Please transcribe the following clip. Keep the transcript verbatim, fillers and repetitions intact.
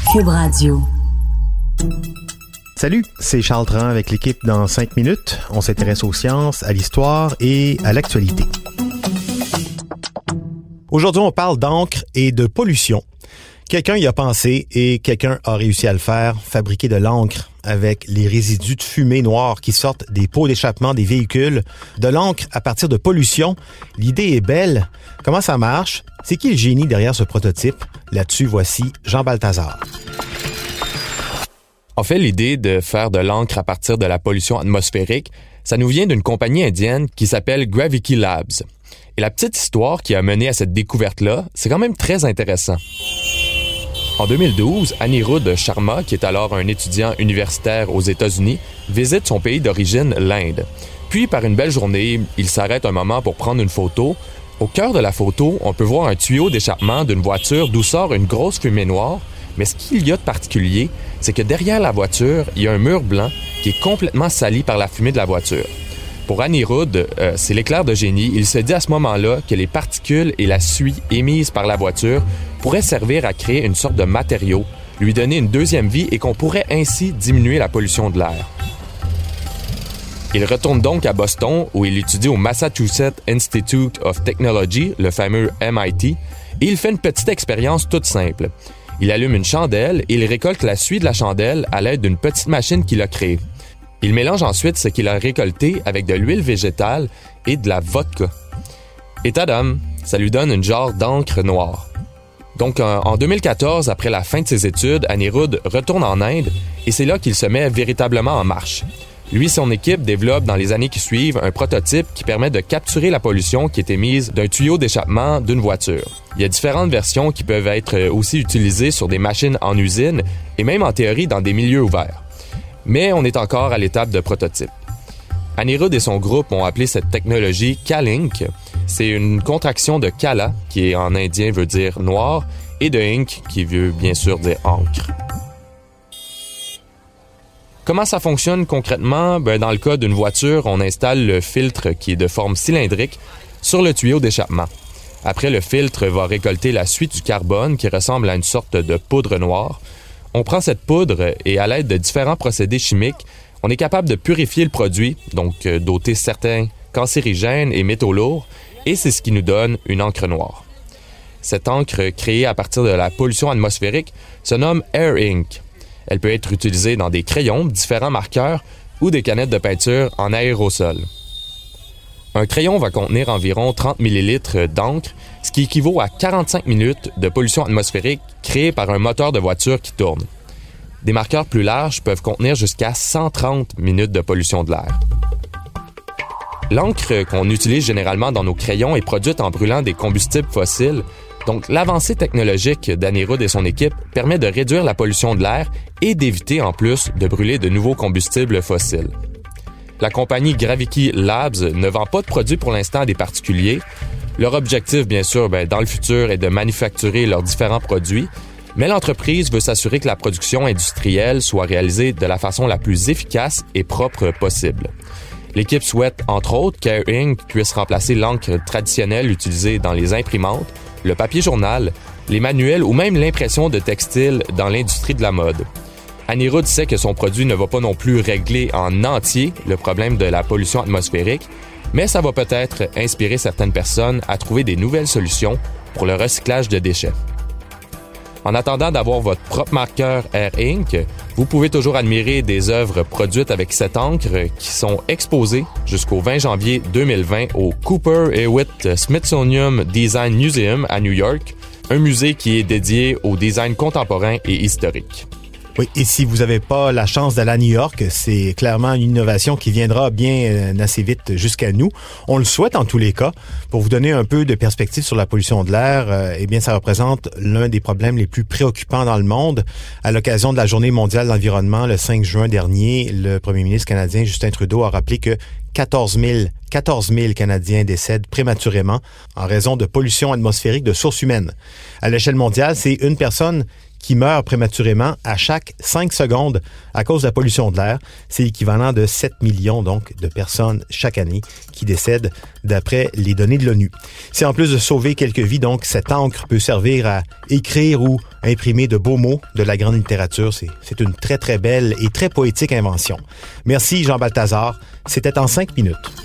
Cube Radio. Salut, c'est Charles Tran avec l'équipe dans cinq minutes. On s'intéresse aux sciences, à l'histoire et à l'actualité. Aujourd'hui, on parle d'encre et de pollution. Quelqu'un y a pensé et quelqu'un a réussi à le faire, fabriquer de l'encre avec les résidus de fumée noire qui sortent des pots d'échappement des véhicules. De l'encre à partir de pollution. L'idée est belle. Comment ça marche? C'est qui le génie derrière ce prototype? Là-dessus, voici Jean Balthazar. En fait, l'idée de faire de l'encre à partir de la pollution atmosphérique, ça nous vient d'une compagnie indienne qui s'appelle Gravity Labs. Et la petite histoire qui a mené à cette découverte-là, c'est quand même très intéressant. En deux mille douze, Anirudh Sharma, qui est alors un étudiant universitaire aux États-Unis, visite son pays d'origine, l'Inde. Puis, par une belle journée, il s'arrête un moment pour prendre une photo. Au cœur de la photo, on peut voir un tuyau d'échappement d'une voiture d'où sort une grosse fumée noire. Mais ce qu'il y a de particulier, c'est que derrière la voiture, il y a un mur blanc qui est complètement sali par la fumée de la voiture. Pour Anirudh, euh, c'est l'éclair de génie. Il se dit à ce moment-là que les particules et la suie émises par la voiture pourraient servir à créer une sorte de matériau, lui donner une deuxième vie et qu'on pourrait ainsi diminuer la pollution de l'air. Il retourne donc à Boston, où il étudie au Massachusetts Institute of Technology, le fameux M I T, et il fait une petite expérience toute simple. Il allume une chandelle et il récolte la suie de la chandelle à l'aide d'une petite machine qu'il a créée. Il mélange ensuite ce qu'il a récolté avec de l'huile végétale et de la vodka. Et tadam, ça lui donne une genre d'encre noire. Donc en deux mille quatorze, après la fin de ses études, Anirudh retourne en Inde et c'est là qu'il se met véritablement en marche. Lui et son équipe développent dans les années qui suivent un prototype qui permet de capturer la pollution qui est émise d'un tuyau d'échappement d'une voiture. Il y a différentes versions qui peuvent être aussi utilisées sur des machines en usine et même en théorie dans des milieux ouverts. Mais on est encore à l'étape de prototype. Anirudh et son groupe ont appelé cette technologie Kalink. C'est une contraction de Kala, qui en indien veut dire noir, et de ink, qui veut bien sûr dire encre. Comment ça fonctionne concrètement? Ben, dans le cas d'une voiture, on installe le filtre qui est de forme cylindrique sur le tuyau d'échappement. Après, le filtre va récolter la suie du carbone qui ressemble à une sorte de poudre noire. On prend cette poudre et à l'aide de différents procédés chimiques, on est capable de purifier le produit, donc euh, d'ôter certains cancérigènes et métaux lourds, et c'est ce qui nous donne une encre noire. Cette encre créée à partir de la pollution atmosphérique se nomme Air Ink. Elle peut être utilisée dans des crayons, différents marqueurs ou des canettes de peinture en aérosol. Un crayon va contenir environ trente millilitres d'encre, ce qui équivaut à quarante-cinq minutes de pollution atmosphérique créée par un moteur de voiture qui tourne. Des marqueurs plus larges peuvent contenir jusqu'à cent trente minutes de pollution de l'air. L'encre qu'on utilise généralement dans nos crayons est produite en brûlant des combustibles fossiles. Donc, l'avancée technologique d'Aniruddh et son équipe permet de réduire la pollution de l'air et d'éviter en plus de brûler de nouveaux combustibles fossiles. La compagnie Gravity Labs ne vend pas de produits pour l'instant à des particuliers. Leur objectif, bien sûr, ben, dans le futur, est de manufacturer leurs différents produits, mais l'entreprise veut s'assurer que la production industrielle soit réalisée de la façon la plus efficace et propre possible. L'équipe souhaite, entre autres, qu'Air Ink puisse remplacer l'encre traditionnelle utilisée dans les imprimantes, le papier journal, les manuels ou même l'impression de textiles dans l'industrie de la mode. Anirudh sait que son produit ne va pas non plus régler en entier le problème de la pollution atmosphérique, mais ça va peut-être inspirer certaines personnes à trouver des nouvelles solutions pour le recyclage de déchets. En attendant d'avoir votre propre marqueur Air Ink, vous pouvez toujours admirer des œuvres produites avec cette encre qui sont exposées jusqu'au vingt janvier deux mille vingt au Cooper Hewitt Smithsonian Design Museum à New York, un musée qui est dédié au design contemporain et historique. Oui, et si vous n'avez pas la chance d'aller à New York, c'est clairement une innovation qui viendra bien euh, assez vite jusqu'à nous. On le souhaite en tous les cas. Pour vous donner un peu de perspective sur la pollution de l'air, euh, eh bien, ça représente l'un des problèmes les plus préoccupants dans le monde. À l'occasion de la Journée mondiale de l'environnement, le cinq juin dernier, le premier ministre canadien Justin Trudeau a rappelé que quatorze mille Canadiens décèdent prématurément en raison de pollution atmosphérique de source humaine. À l'échelle mondiale, c'est une personne qui meurent prématurément à chaque cinq secondes à cause de la pollution de l'air. C'est l'équivalent de sept millions donc de personnes chaque année qui décèdent d'après les données de l'ONU. Si en plus de sauver quelques vies, donc, cette encre peut servir à écrire ou imprimer de beaux mots de la grande littérature, c'est, c'est une très très belle et très poétique invention. Merci Jean Balthazar, c'était en cinq minutes.